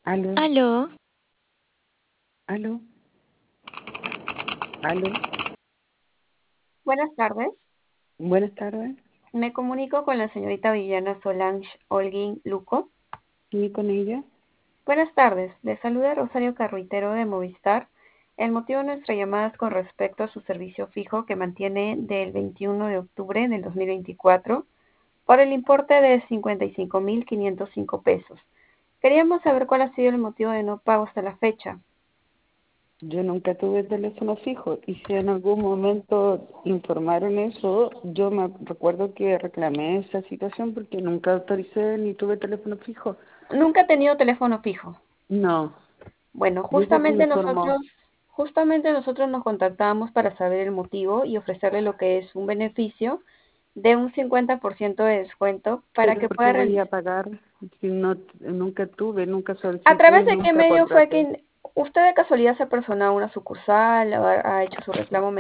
Aló, Aló, aló, aló. Buenas tardes. Buenas tardes. Me comunico con la señorita Viviana Solange Holguín Luco. ¿Sí con ella? Buenas tardes. Le saluda Rosario Carruitero de Movistar. El motivo de nuestra llamada es con respecto a su servicio fijo que mantiene del 21 de octubre del 2024 por el importe de 55.505 pesos. Queríamos saber cuál ha sido el motivo de no pago hasta la fecha. Yo nunca tuve teléfono fijo y si en algún momento informaron eso, yo me recuerdo que reclamé esa situación porque nunca autoricé ni tuve teléfono fijo. Nunca he tenido teléfono fijo. No, Bueno, y eso se informó. justamente nosotros nos contactamos para saber el motivo y ofrecerle lo que es un beneficio de un 50% de descuento para Pero que ¿por qué pueda voy a realizar. pagar si no, nunca tuve, nunca ¿A solicité través y de qué nunca medio fue contraté? que usted de casualidad se personó a una sucursal, ha hecho su reclamo